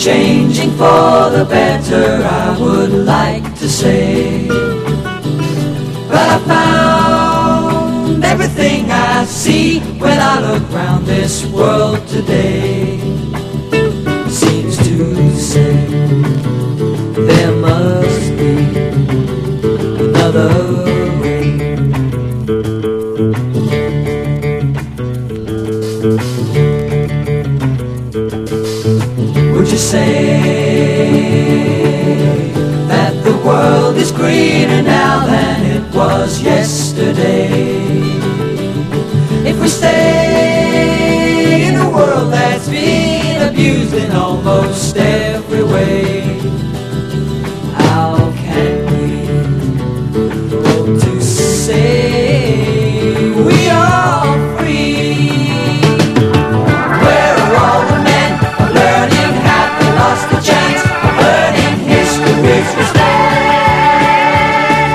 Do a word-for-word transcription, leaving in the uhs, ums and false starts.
changing for the better, I would like to say. But I found everything I see when I look round this world today seems to say there must be another way. Would you say that the world is greener now than it was yesterday? If we stay in a world that's been abused in almost every